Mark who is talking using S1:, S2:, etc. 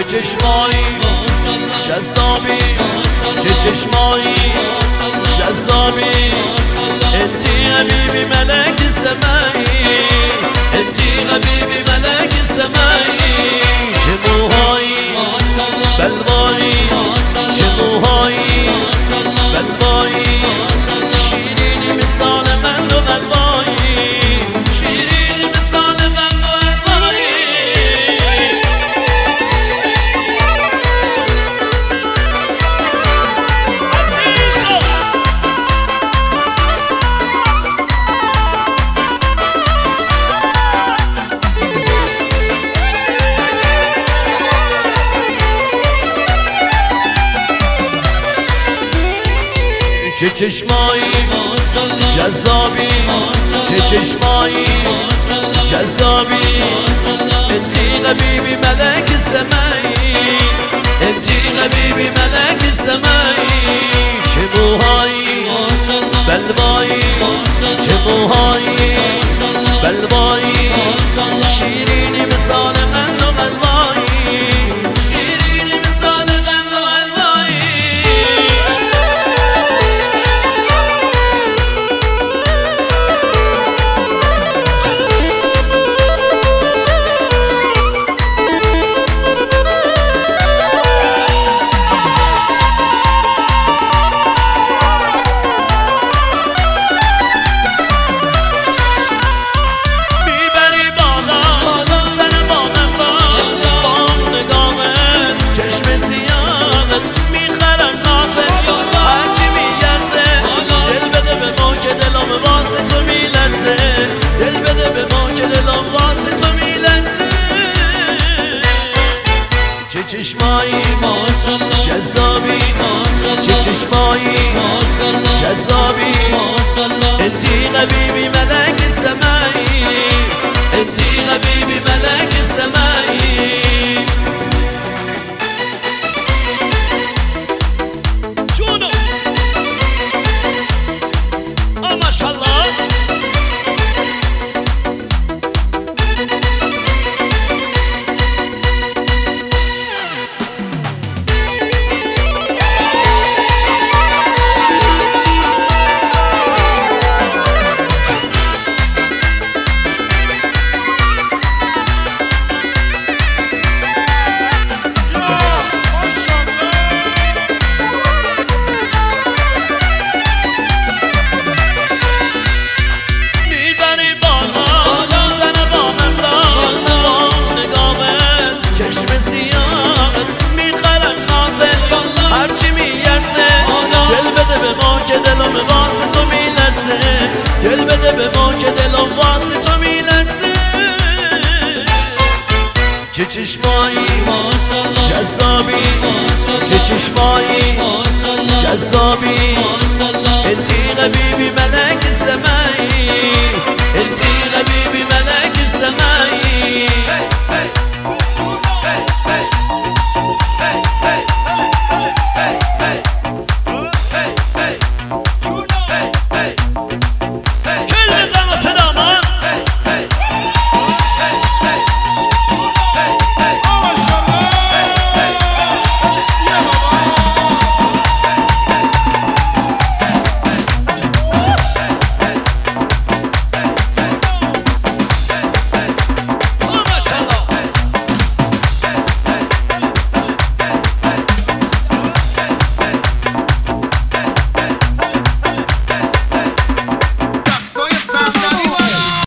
S1: چشمایی جذابی چه چشمایی جذابی انتی حبیبی ملک سمایی انتی حبیبی ملک سمایی چه موهایی بلوایی چه موهایی بلوایی شیرینی مثال قند و قلبایی شیرینی مثال قند و قلبایی چه چشمایی جذابی چه چشمایی جذابی انتی حبیبی ملک سمایی انتی حبیبی ملک سمایی چه موهایی بلوایی چه موهایی بلوایی شیرینی مثال قند و قلبایی شیرینی مثال قند و قلبایی دل بده به ما که دلم واسه تو میلرزه چه چشمایی جذابی چه چشمایی جذابی انتی حبیبی ملک سمایی انتی حبیبی ملک سمایی جونو ماشاءالله دل بده به ما که دلم واسه تو میلرزه چه چشمایی جذابی چه چشمایی جذابی انتی حبیبی ملک سمایی انتی حبیبی ملک سمایی